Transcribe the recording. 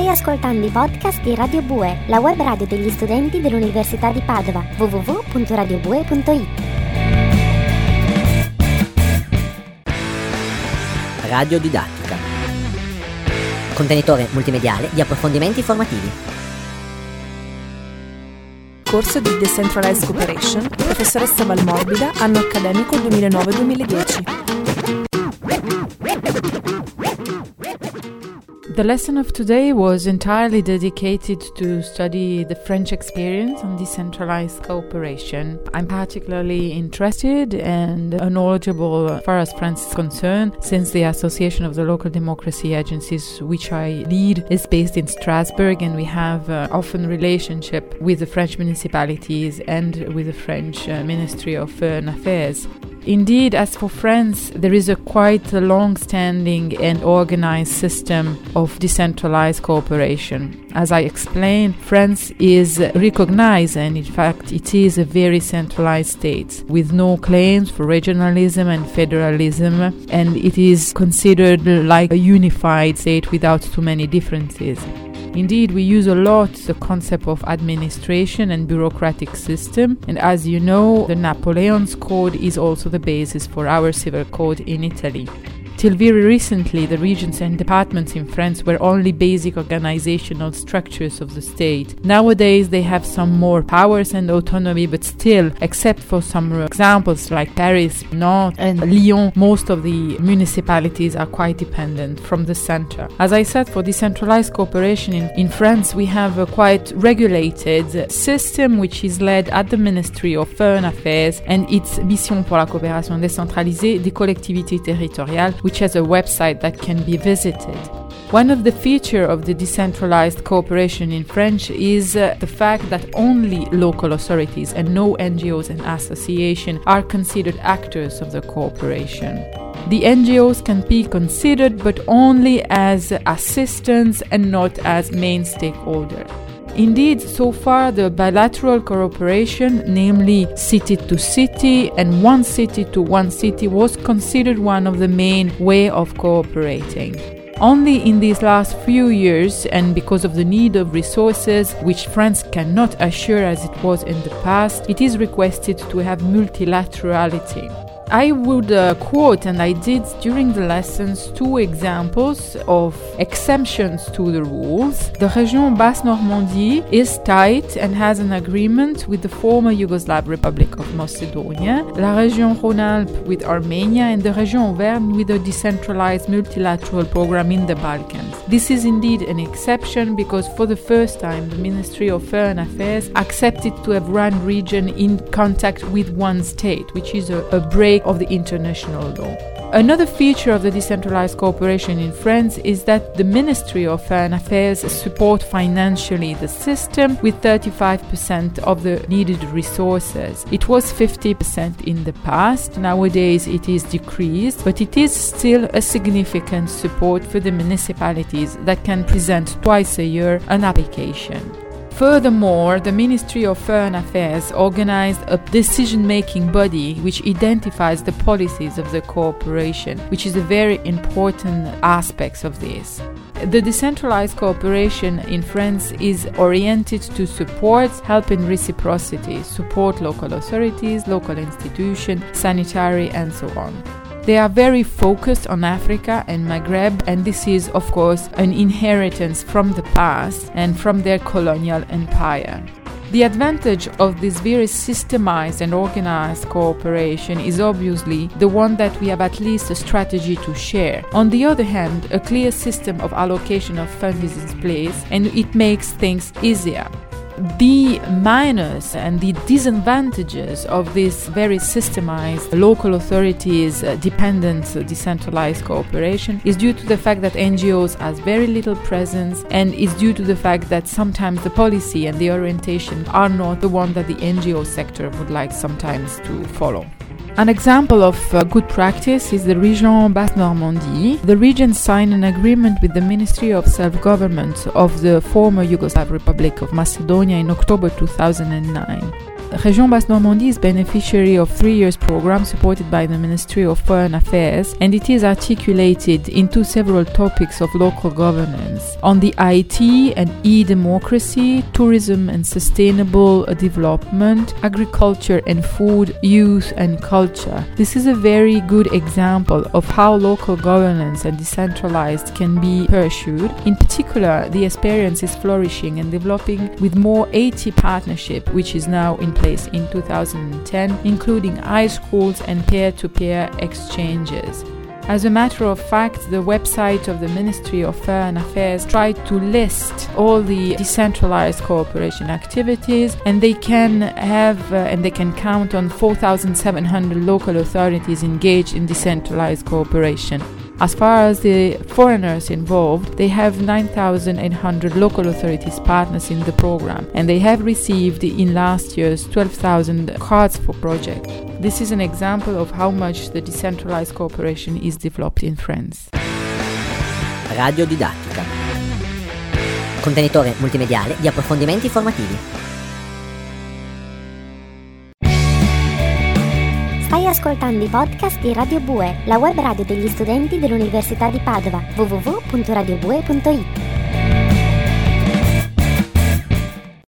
ascoltando i podcast di Radio Bue, la web radio degli studenti dell'Università di Padova, www.radiobue.it. Radiodidattica. Contenitore multimediale di approfondimenti formativi. Corso di Decentralized Cooperation, professoressa Valmorbida, anno accademico 2009-2010. The lesson of today was entirely dedicated to study the French experience on decentralized cooperation. I'm particularly interested and knowledgeable as far as France is concerned, since the Association of the Local Democracy Agencies, which I lead, is based in Strasbourg, and we have often relationship with the French municipalities and with the French Ministry of Foreign Affairs. Indeed, as for France, there is a quite long-standing and organized system of decentralized cooperation. As I explained, France is recognized, and in fact it is a very centralized state with no claims for regionalism and federalism, and it is considered like a unified state without too many differences. Indeed, we use a lot the concept of administration and bureaucratic system, and as you know, the Napoleon's Code is also the basis for our civil code in Italy. Till very recently, the regions and departments in France were only basic organizational structures of the state. Nowadays, they have some more powers and autonomy, but still, except for some examples like Paris, Nantes, and Lyon, most of the municipalities are quite dependent from the center. As I said, for decentralized cooperation in France, we have a quite regulated system which is led at the Ministry of Foreign Affairs and its Mission pour la coopération décentralisée des collectivités territoriales, which has a website that can be visited. One of the features of the decentralized cooperation in French is the fact that only local authorities and no NGOs and associations are considered actors of the cooperation. The NGOs can be considered, but only as assistants and not as main stakeholders. Indeed, so far the bilateral cooperation, namely city to city and one city to one city, was considered one of the main ways of cooperating. Only in these last few years, and because of the need of resources, which France cannot assure as it was in the past, it is requested to have multilaterality. I would quote, and I did during the lessons, two examples of exemptions to the rules. The Région Basse-Normandie is tied and has an agreement with the former Yugoslav Republic of Macedonia, La Région Rhône-Alpes with Armenia, and the Région Auvergne with a decentralized multilateral program in the Balkans. This is indeed an exception because for the first time the Ministry of Foreign Affairs accepted to have one region in contact with one state, which is a break of the international law. Another feature of the decentralized cooperation in France is that the Ministry of Foreign Affairs support financially the system with 35% of the needed resources. It was 50% in the past. Nowadays it is decreased, but it is still a significant support for the municipalities that can present twice a year an application. Furthermore, the Ministry of Foreign Affairs organized a decision-making body which identifies the policies of the cooperation, which is a very important aspect of this. The decentralized cooperation in France is oriented to support, help in reciprocity, support local authorities, local institutions, sanitary, and so on. They are very focused on Africa and Maghreb, and this is, of course, an inheritance from the past and from their colonial empire. The advantage of this very systemized and organized cooperation is obviously the one that we have at least a strategy to share. On the other hand, a clear system of allocation of funds is in place, and it makes things easier. The minus and the disadvantages of this very systemized local authorities dependent decentralized cooperation is due to the fact that NGOs has very little presence, and is due to the fact that sometimes the policy and the orientation are not the one that the NGO sector would like sometimes to follow. An example of good practice is the Région Basse-Normandie. The region signed an agreement with the Ministry of Self-Government of the former Yugoslav Republic of Macedonia in October 2009. Région Basse-Normandie is beneficiary of 3 years program supported by the Ministry of Foreign Affairs, and it is articulated into several topics of local governance on the IT and e-democracy, tourism and sustainable development, agriculture and food, youth and culture. This is a very good example of how local governance and decentralized can be pursued. In particular, the experience is flourishing and developing with more 80 partnership, which is now in place in 2010, including high schools and peer-to-peer exchanges. As a matter of fact, the website of the Ministry of Foreign Affairs tried to list all the decentralized cooperation activities, and they can count on 4,700 local authorities engaged in decentralized cooperation. As far as the foreigners involved, they have 9,800 local authorities partners in the program, and they have received in last year's 12,000 cards for project. This is an example of how much the decentralized cooperation is developed in France. Radio Didattica. Contenitore multimediale di approfondimenti formativi. Stai ascoltando i podcast di Radio Bue, la web radio degli studenti dell'Università di Padova, www.radiobue.it.